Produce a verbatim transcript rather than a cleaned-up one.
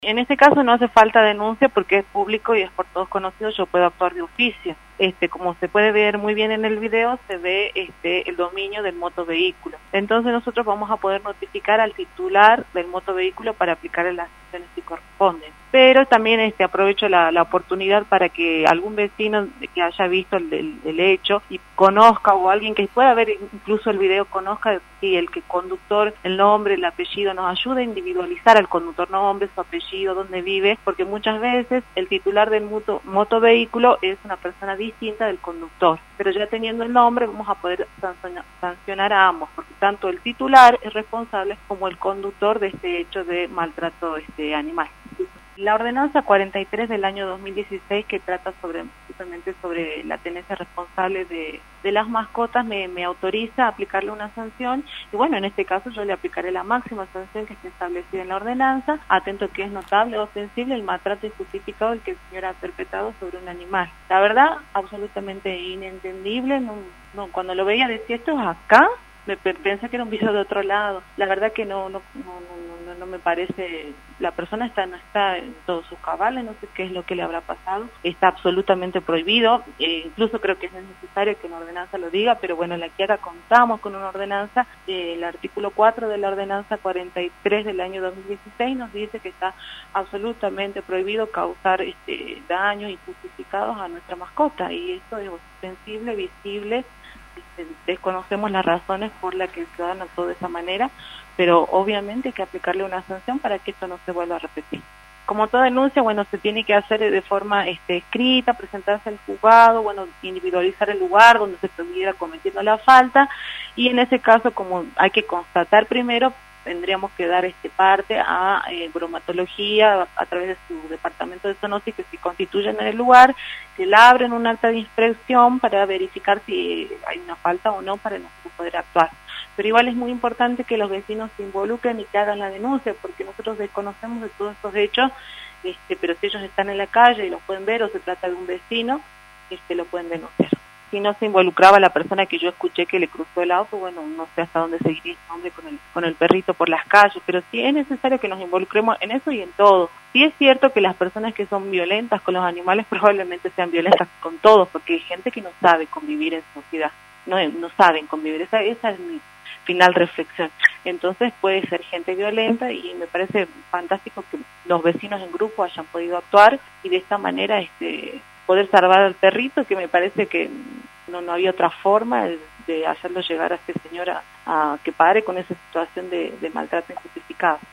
En este caso no hace falta denuncia porque es público y es por todos conocido, yo puedo actuar de oficio. Este, como se puede ver muy bien en el video, se ve este, el dominio del motovehículo. Entonces nosotros vamos a poder notificar al titular del motovehículo para aplicarle las sanciones que corresponden. Pero también este, aprovecho la, la oportunidad para que algún vecino que haya visto el, el, el hecho y conozca, o alguien que pueda ver incluso el video, conozca si el que conductor, el nombre, el apellido, nos ayuda a individualizar al conductor, nombre, su apellido, dónde vive, porque muchas veces el titular del moto, motovehículo es una persona distinta del conductor, pero ya teniendo el nombre vamos a poder sancionar a ambos, porque tanto el titular es responsable como el conductor de este hecho de maltrato este animal. La ordenanza cuarenta y tres del año dos mil dieciséis, que trata sobre justamente sobre la tenencia responsable de, de las mascotas, me, me autoriza a aplicarle una sanción, y bueno, en este caso yo le aplicaré la máxima sanción que esté establecida en la ordenanza, atento que es notable o sensible el maltrato injustificado el que el señor ha perpetrado sobre un animal. La verdad, absolutamente inentendible, no, no, cuando lo veía decía, esto es acá, me pensé que era un video de otro lado. La verdad que no no no no, no me parece, la persona está no está en todos sus cabales, no sé qué es lo que le habrá pasado, está absolutamente prohibido, eh, incluso creo que es necesario que una ordenanza lo diga, pero bueno, en la Quiaca contamos con una ordenanza, eh, el artículo cuatro de la ordenanza cuarenta y tres del año dos mil dieciséis nos dice que está absolutamente prohibido causar este daños injustificados a nuestra mascota, y esto es sensible, visible. Desconocemos las razones por las que el ciudadano actuó de esa manera, pero obviamente hay que aplicarle una sanción para que esto no se vuelva a repetir. Como toda denuncia, bueno, se tiene que hacer de forma este, escrita, presentarse al juzgado, bueno, individualizar el lugar donde se estuviera cometiendo la falta, y en ese caso, como hay que constatar primero, tendríamos que dar este parte a eh, bromatología a, a través de su departamento de zoonosis, que se constituyen en el lugar, que le abren un acta de inspección para verificar si hay una falta o no para nosotros poder actuar. Pero igual es muy importante que los vecinos se involucren y que hagan la denuncia, porque nosotros desconocemos de todos estos hechos, este, pero si ellos están en la calle y los pueden ver o se trata de un vecino, este, lo pueden denunciar. Si no se involucraba la persona que yo escuché que le cruzó el auto, bueno, no sé hasta dónde seguiría ese hombre con el, con el perrito por las calles, pero sí es necesario que nos involucremos en eso y en todo. Sí es cierto que las personas que son violentas con los animales probablemente sean violentas con todos, porque hay gente que no sabe convivir en sociedad, no, no saben convivir, esa, esa es mi final reflexión. Entonces puede ser gente violenta, y me parece fantástico que los vecinos en grupo hayan podido actuar y de esta manera este poder salvar al perrito, que me parece que no, no había otra forma de, de hacerlo llegar a este señor a, a que pare con esa situación de, de maltrato injustificado.